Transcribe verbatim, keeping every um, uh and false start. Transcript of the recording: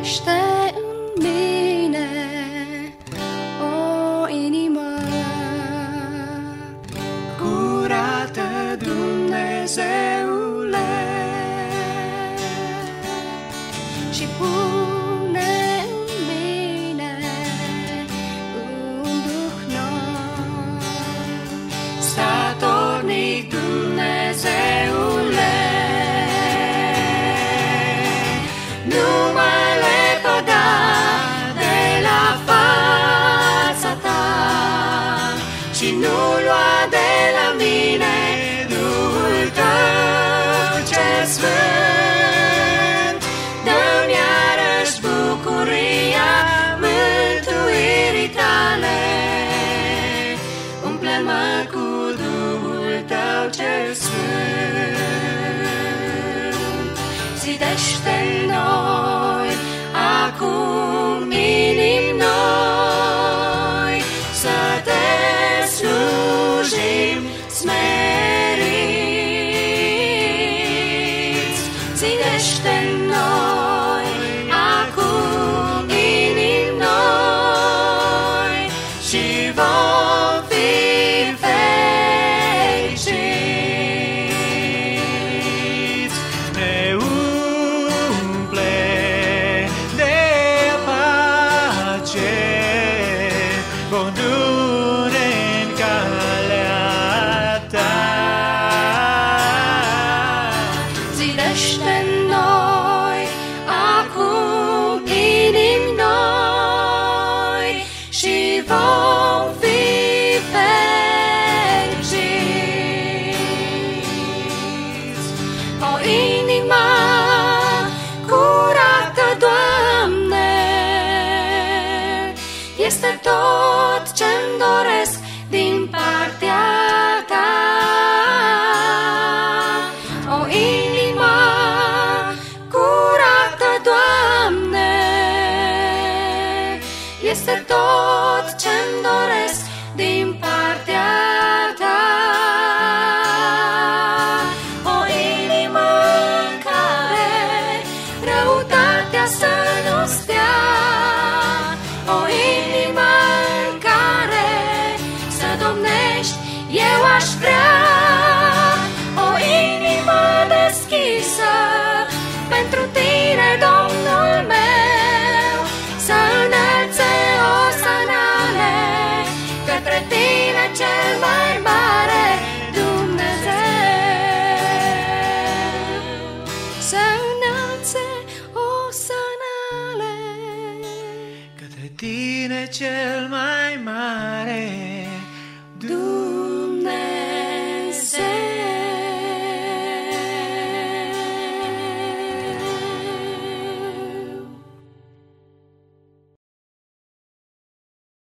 Zidește în mine o inimă curată, Dumnezeule, și pune în mine un duh nou. statornic, Dumnezeule, nu mă lepăda de la fața ta și nu lua de la mine Duhul tău cel sfânt. Dă-mi iarăși bucuria mântuirii tale, umple-mă cu Duhul tău cel sfânt. Zidește-n noi acum inimi noi, să te slujim smeriți. Zidește-n noi acum inimi noi și vom fi fericiți. Ne umple de pace, conduce în calea ta. Zidește-n noi acum inimi noi și vom fi fericiți. O inima curată, Doamne, este tot ce-mi doresc din partea ta. O inima curată, Doamne, este tot ce-mi doresc din partea ta. O inimă în care răutatea să nu stea, o inimă în care să domnești, eu aș vrea. O inimă deschisă pentru tine, Domnul meu, să înălțe osanale către tine, cel mai mare Dumnezeu. Să înălțe osanale Către tine cel mai mare